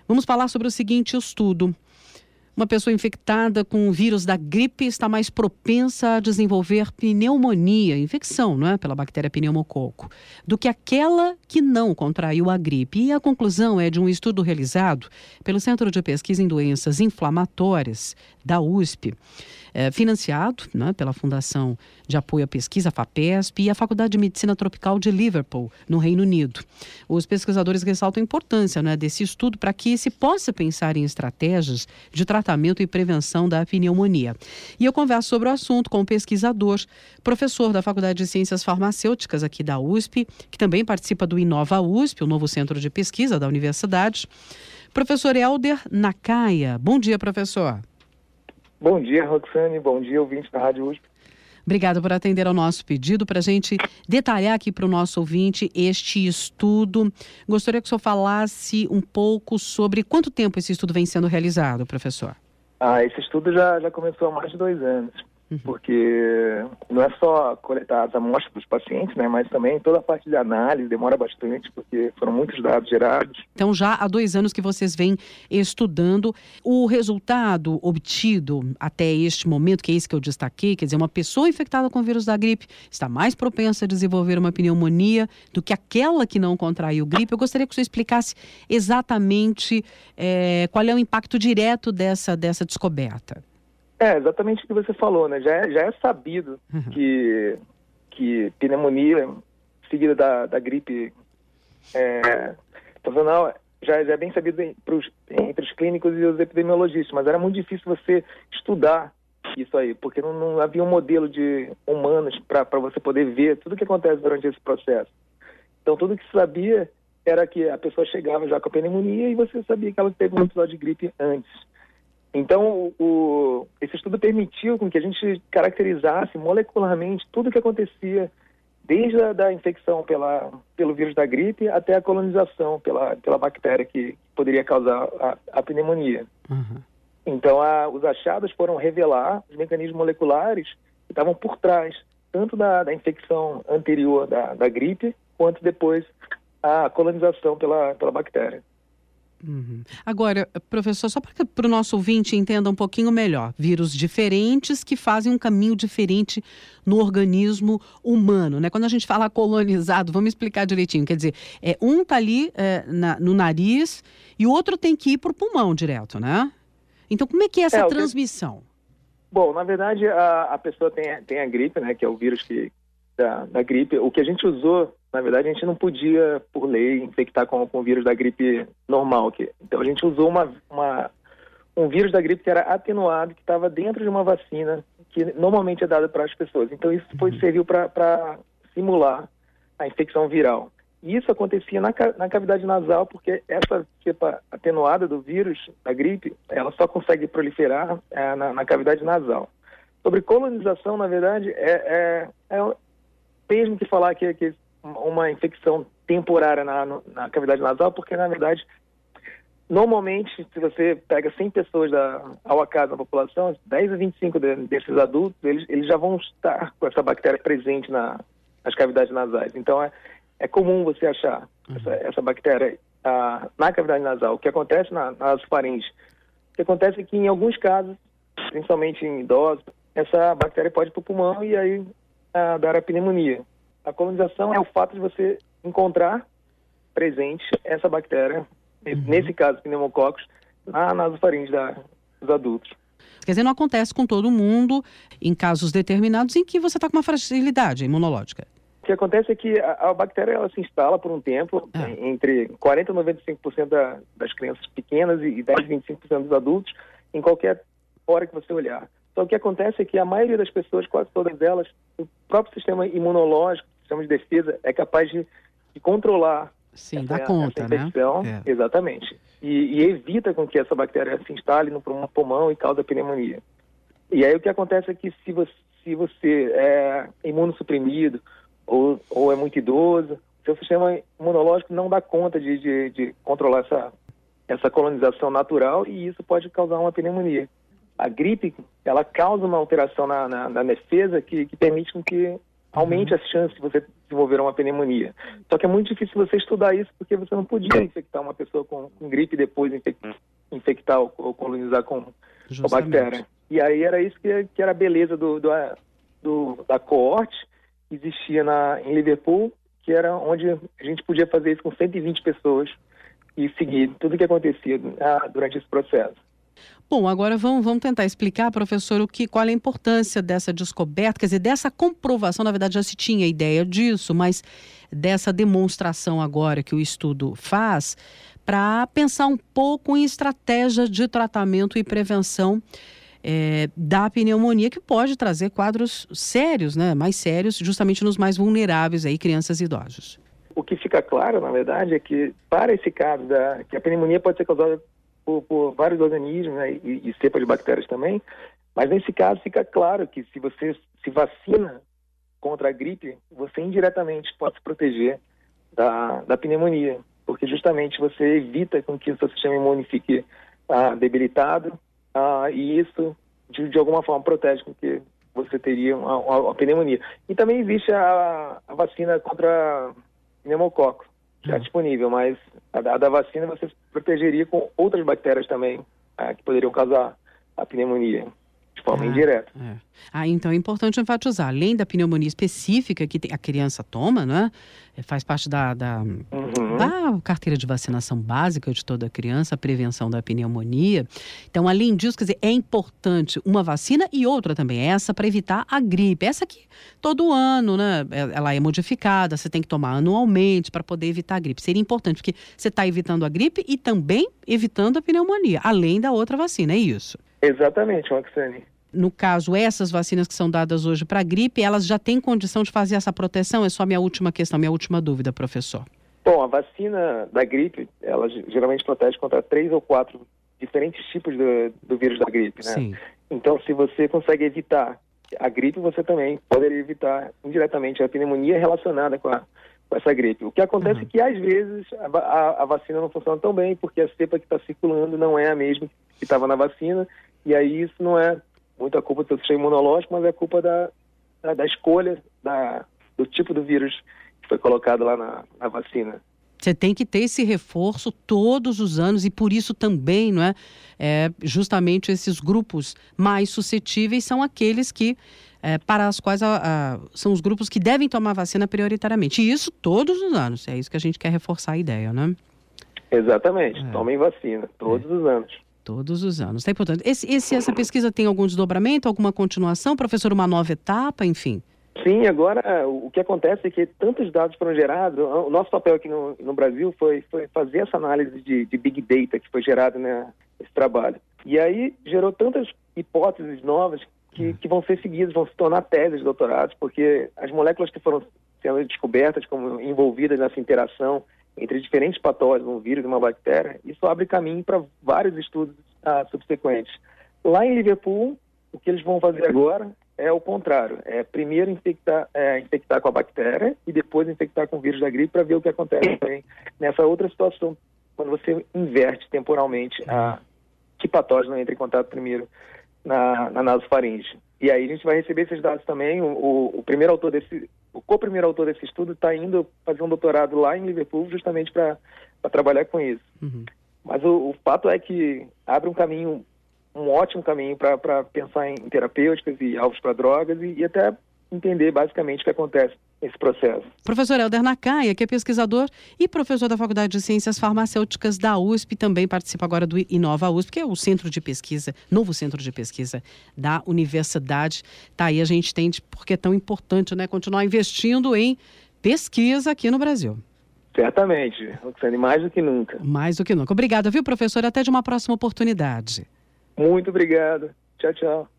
Vamos falar sobre o seguinte estudo. Uma pessoa infectada com o vírus da gripe está mais propensa a desenvolver pneumonia, infecção, não é? Pela bactéria pneumococo, do que aquela que não contraiu a gripe. E a conclusão é de um estudo realizado pelo Centro de Pesquisa em Doenças Inflamatórias da USP, financiado, né, pela Fundação de Apoio à Pesquisa, FAPESP, e a Faculdade de Medicina Tropical de Liverpool, no Reino Unido. Os pesquisadores ressaltam a importância, né, desse estudo para que se possa pensar em estratégias de tratamento e prevenção da pneumonia. E eu converso sobre o assunto com o pesquisador, professor da Faculdade de Ciências Farmacêuticas aqui da USP, que também participa do Inova USP, o novo centro de pesquisa da universidade, professor Helder Nakaya. Bom dia, professor. Bom dia, Roxane. Bom dia, ouvintes da Rádio USP. Obrigada por atender ao nosso pedido, para a gente detalhar aqui para o nosso ouvinte este estudo. Gostaria que o senhor falasse um pouco sobre quanto tempo esse estudo vem sendo realizado, professor. Esse estudo já começou há mais de 2 anos, porque não é só coletar as amostras dos pacientes, né, mas também toda a parte de análise demora bastante, porque foram muitos dados gerados. Então, já há 2 anos que vocês vêm estudando. O resultado obtido até este momento, que é esse que eu destaquei, quer dizer, uma pessoa infectada com o vírus da gripe está mais propensa a desenvolver uma pneumonia do que aquela que não contraiu gripe. Eu gostaria que você explicasse exatamente qual é o impacto direto dessa descoberta. Exatamente o que você falou, né? Já é sabido que pneumonia seguida da gripe sazonal já é bem sabido entre os clínicos e os epidemiologistas, mas era muito difícil você estudar isso aí, porque não havia um modelo de humanos para você poder ver tudo o que acontece durante esse processo. Então, tudo que se sabia era que a pessoa chegava já com a pneumonia e você sabia que ela teve um episódio de gripe antes. Então, esse estudo permitiu com que a gente caracterizasse molecularmente tudo o que acontecia desde a infecção pelo vírus da gripe até a colonização pela bactéria que poderia causar a pneumonia. Então, os achados foram revelar os mecanismos moleculares que estavam por trás, tanto da infecção anterior da gripe, quanto depois a colonização pela bactéria. Agora, professor, só para o nosso ouvinte entenda um pouquinho melhor, vírus diferentes que fazem um caminho diferente no organismo humano, né? Quando a gente fala colonizado, vamos explicar direitinho, quer dizer, um está ali no nariz e o outro tem que ir para o pulmão direto, né? Então, como é que é essa transmissão? Bom, na verdade, a pessoa tem a gripe, né, que é o vírus da gripe. O que a gente usou, na verdade, a gente não podia, por lei, infectar com o vírus da gripe normal. Então, a gente usou um vírus da gripe que era atenuado, que estava dentro de uma vacina que normalmente é dada para as pessoas. Então, isso serviu para simular a infecção viral. E isso acontecia na cavidade nasal, porque essa cepa atenuada do vírus da gripe, ela só consegue proliferar na cavidade nasal. Sobre colonização, na verdade, é mesmo que falar que é uma infecção temporária na cavidade nasal, porque, na verdade, normalmente, se você pega 100 pessoas ao acaso na população, 10 a 25 desses adultos, eles já vão estar com essa bactéria presente nas cavidades nasais. Então, é comum você achar essa bactéria na cavidade nasal. O que acontece na nasofaringe? O que acontece é que, em alguns casos, principalmente em idosos, essa bactéria pode ir para o pulmão e aí dar a pneumonia. A colonização é o fato de você encontrar presente essa bactéria, nesse caso, pneumococos, na nasofaringe dos adultos. Quer dizer, não acontece com todo mundo em casos determinados em que você está com uma fragilidade imunológica. O que acontece é que a bactéria ela se instala por um tempo, entre 40% e 95% das crianças pequenas e 10% a 25% dos adultos, em qualquer hora que você olhar. Só que o que acontece é que a maioria das pessoas, quase todas elas, o próprio sistema imunológico, o sistema de defesa, é capaz de controlar essa infecção. Né? Exatamente. E evita com que essa bactéria se instale no pulmão e cause a pneumonia. E aí o que acontece é que se você é imunossuprimido ou é muito idoso, seu sistema imunológico não dá conta de controlar essa colonização natural e isso pode causar uma pneumonia. A gripe, ela causa uma alteração na defesa que permite com que aumente as chances de você desenvolver uma pneumonia. Só que é muito difícil você estudar isso porque você não podia infectar uma pessoa com gripe e depois infectar ou colonizar com a bactéria. E aí era isso que era a beleza da coorte que existia em Liverpool, que era onde a gente podia fazer isso com 120 pessoas e seguir tudo o que acontecia durante esse processo. Bom, agora vamos tentar explicar, professor, qual é a importância dessa descoberta, quer dizer, dessa comprovação. Na verdade já se tinha ideia disso, mas dessa demonstração agora que o estudo faz para pensar um pouco em estratégia de tratamento e prevenção da pneumonia, que pode trazer quadros sérios, né, mais sérios, justamente nos mais vulneráveis, aí, crianças e idosos. O que fica claro, na verdade, é que para esse caso, que a pneumonia pode ser causada por vários organismos, né, e cepas de bactérias também, mas nesse caso fica claro que se você se vacina contra a gripe, você indiretamente pode se proteger da pneumonia, porque justamente você evita com que o seu sistema imune fique debilitado, e isso de alguma forma protege com que você teria uma pneumonia. E também existe a vacina contra pneumococo, que é disponível, mas a da vacina você se protegeria com outras bactérias também que poderiam causar a pneumonia de forma indireta. Então é importante enfatizar, além da pneumonia específica que a criança toma, né, faz parte da carteira de vacinação básica de toda criança, a prevenção da pneumonia. Então, além disso, quer dizer, é importante uma vacina e outra também, essa para evitar a gripe. Essa que todo ano, né, ela é modificada, você tem que tomar anualmente para poder evitar a gripe. Seria importante, porque você está evitando a gripe e também evitando a pneumonia, além da outra vacina, é isso? Exatamente, Roxane. No caso, essas vacinas que são dadas hoje para a gripe, elas já têm condição de fazer essa proteção? É só minha última questão, minha última dúvida, professor. Bom, a vacina da gripe, ela geralmente protege contra 3 ou 4 diferentes tipos do vírus da gripe, né? Sim. Então, se você consegue evitar a gripe, você também poderia evitar indiretamente a pneumonia relacionada com essa gripe. O que acontece é que, às vezes, a vacina não funciona tão bem, porque a cepa que está circulando não é a mesma que estava na vacina, e aí isso não é muito a culpa do seu sistema imunológico, mas é a culpa da escolha do tipo do vírus que foi colocado lá na vacina. Você tem que ter esse reforço todos os anos e por isso também, não é? Justamente esses grupos mais suscetíveis são aqueles que, para as quais são os grupos que devem tomar vacina prioritariamente. E isso todos os anos. É isso que a gente quer reforçar a ideia, né? Exatamente. Tomem vacina todos os anos. Todos os anos. Tá importante. Essa pesquisa tem algum desdobramento, alguma continuação, professor, uma nova etapa, enfim? Sim, agora o que acontece é que tantos dados foram gerados. O nosso papel aqui no Brasil foi fazer essa análise de Big Data que foi gerada nesse trabalho. E aí gerou tantas hipóteses novas que vão ser seguidas, vão se tornar teses de doutorados, porque as moléculas que foram sendo descobertas como envolvidas nessa interação entre diferentes patógenos, um vírus e uma bactéria, isso abre caminho para vários estudos subsequentes. Lá em Liverpool, o que eles vão fazer agora é o contrário. É primeiro infectar com a bactéria e depois infectar com o vírus da gripe para ver o que acontece também nessa outra situação, quando você inverte temporalmente que patógeno entra em contato primeiro na nasofaringe. E aí a gente vai receber esses dados também. O co-primeiro autor desse estudo está indo fazer um doutorado lá em Liverpool justamente para trabalhar com isso. Mas o fato é que abre um ótimo caminho para pensar em terapêuticas e alvos para drogas e até entender basicamente o que acontece nesse processo. Professor Helder Nakaya, que é pesquisador e professor da Faculdade de Ciências Farmacêuticas da USP, também participa agora do Inova USP, que é o centro de pesquisa, novo centro de pesquisa da universidade. Tá aí, a gente entende porque é tão importante, né, continuar investindo em pesquisa aqui no Brasil. Certamente, Roxane, mais do que nunca. Mais do que nunca. Obrigada, viu, professor? Até de uma próxima oportunidade. Muito obrigado. Tchau, tchau.